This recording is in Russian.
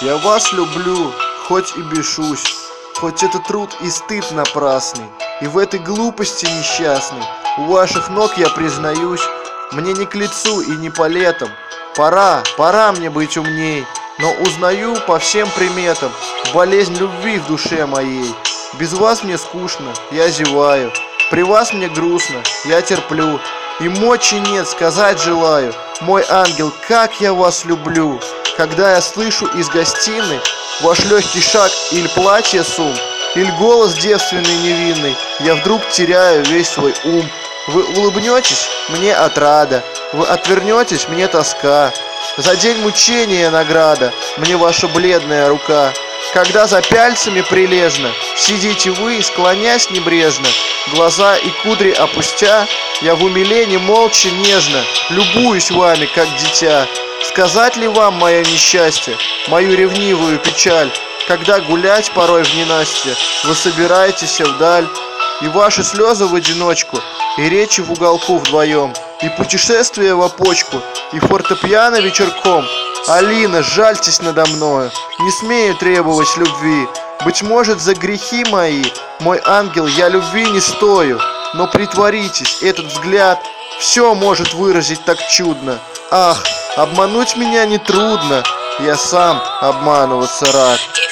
Я вас люблю, хоть и бешусь, хоть это труд и стыд напрасный, и в этой глупости несчастной у ваших ног я признаюсь. Мне не к лицу и не по летам, пора мне быть умней, но узнаю по всем приметам болезнь любви в душе моей. Без вас мне скучно, я зеваю, при вас мне грустно, я терплю, и мочи нет, сказать желаю: мой ангел, как я вас люблю. Когда я слышу из гостиной ваш легкий шаг или платье сум, или голос девственный невинный, я вдруг теряю весь свой ум. Вы улыбнетесь, мне отрада, вы отвернетесь, мне тоска. За день мучения награда, мне ваша бледная рука. Когда за пяльцами прилежно сидите вы, склонясь небрежно, глаза и кудри опустя, я в умилении молча нежно любуюсь вами, как дитя. Сказать ли вам мое несчастье, мою ревнивую печаль, когда гулять порой в ненастье вы собираетесь вдаль, и ваши слезы в одиночку, и речи в уголку вдвоем, и путешествия в опочку, и фортепиано вечерком? Алина, жальтесь надо мною, не смею требовать любви. Быть может, за грехи мои, мой ангел, я любви не стою, но притворитесь, этот взгляд все может выразить так чудно. Ах, обмануть меня нетрудно, я сам обманываться рад.